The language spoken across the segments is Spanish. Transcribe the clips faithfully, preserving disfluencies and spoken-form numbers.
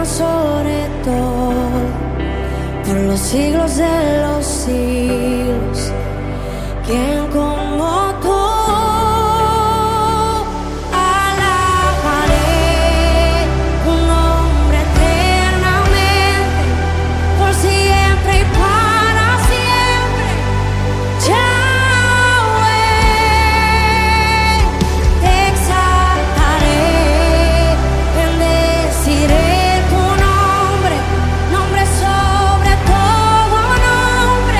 sobre todo, por los siglos de los siglos. ¿Quién como tú? Alabaré tu nombre eternamente, por siempre y para siempre. Yahweh, te exaltaré, bendeciré tu nombre, nombre sobre todo nombre.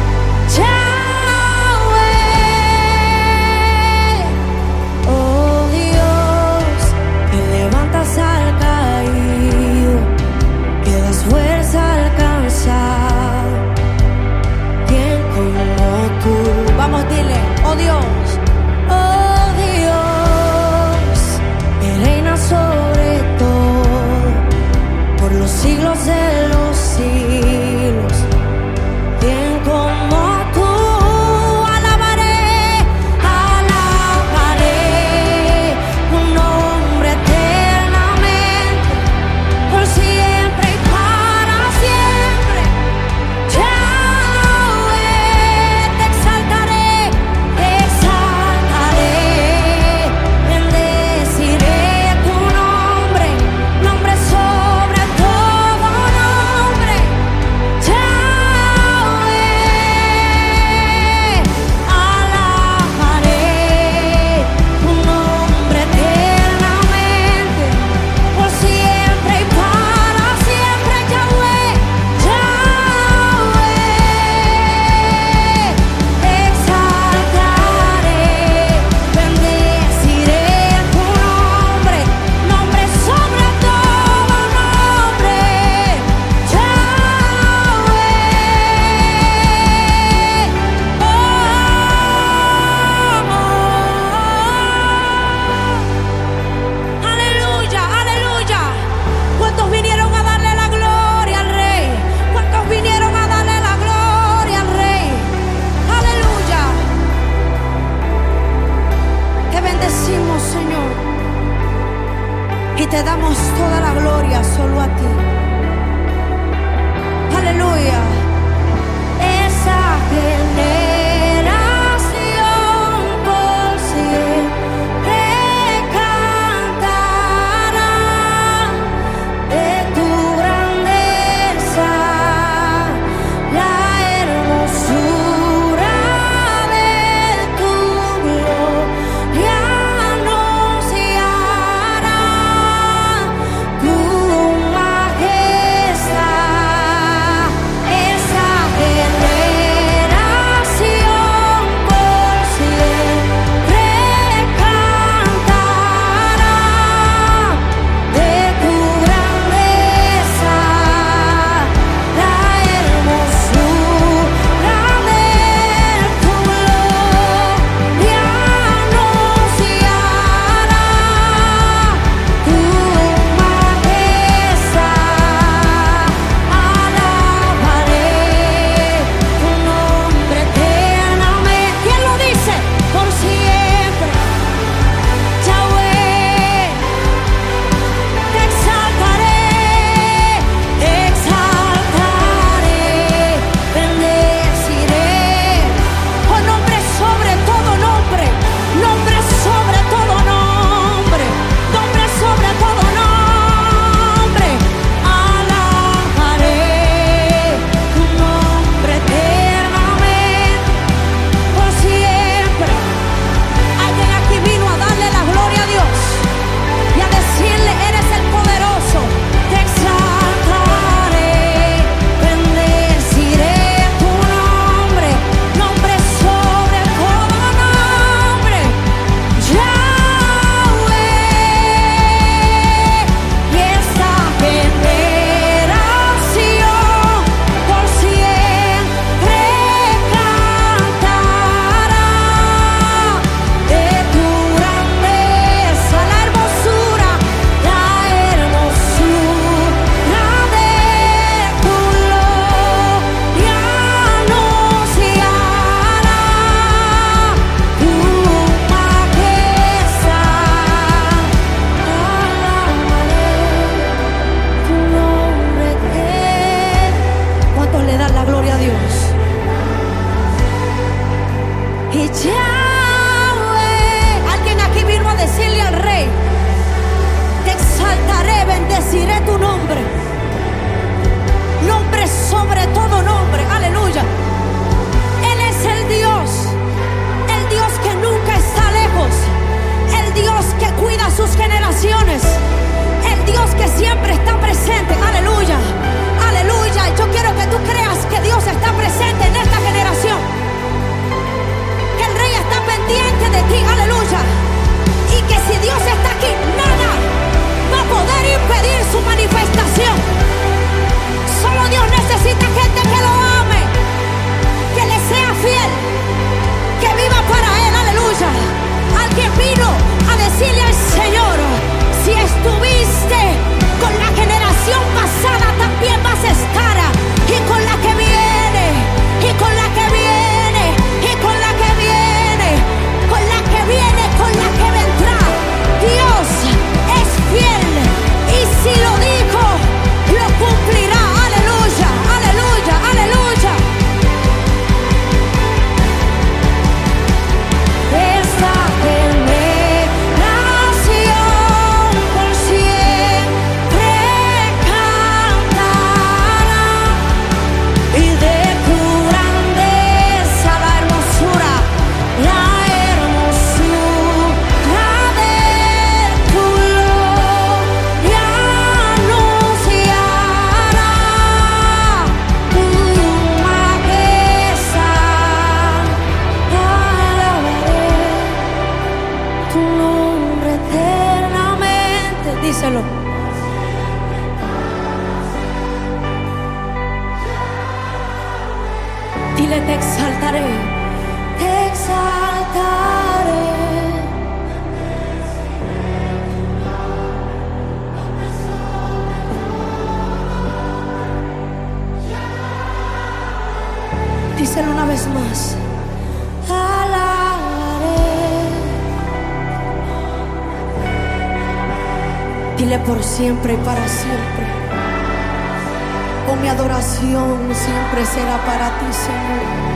Yahweh, oh Dios, que levantas al caído, que das fuerza al cansado. ¿Quién como tú? Vamos, dile, oh Dios, oh Dios, que reina sobre todo, por los siglos de los siglos. ¿Quién como tú? Alabaré, alabaré tu nombre eternamente, por siempre y para siempre. Yahweh, te exaltaré, te exaltaré, bendeciré tu nombre, nombre sobre todo nombre. Yahweh, alabaré tu nombre eternamente, por siempre y para siempre. Yahweh, Yahweh, te exaltaré, bendeciré tu nombre, nombre sobre todo nombre. Yahweh, oh, aleluya, aleluya. ¿Cuántos vinieron a darle la gloria al Rey? ¿Cuántos vinieron a darle la gloria al Rey? Aleluya. Te bendecimos, Señor, y te damos toda la gloria solo a ti. Aleluya. Esa generación por siempre cantará de tu grandeza, la hermosura de tu gloria anunciará, tu majestad. está presente en esta generación, que el Rey está pendiente de ti, aleluya, y que si Dios está aquí, nada va a poder impedir su manifestación. Solo Dios necesita gente que lo ame, que le sea fiel, que viva para Él, aleluya. Alguien vino a decirle al Señor: si estuviste con la generación pasada, también vas a estar, y con la que viene, y con la que viene, y con la que viene, con la que viene, con la que vendrá. Dios es fiel, y si lo dijo, lo cumplirá. Aleluya, aleluya, aleluya. Esta generación por siempre cantará, y de tu grandeza la hermosura, la hermosura de tu gloria anunciará tu majestad. Alabaré tu nombre eternamente. Díselo. Dile: te exaltaré, te exaltaré. Díselo una vez más. Alabaré. Dile: por siempre y para siempre. Oh, mi adoración siempre será para ti, Señor.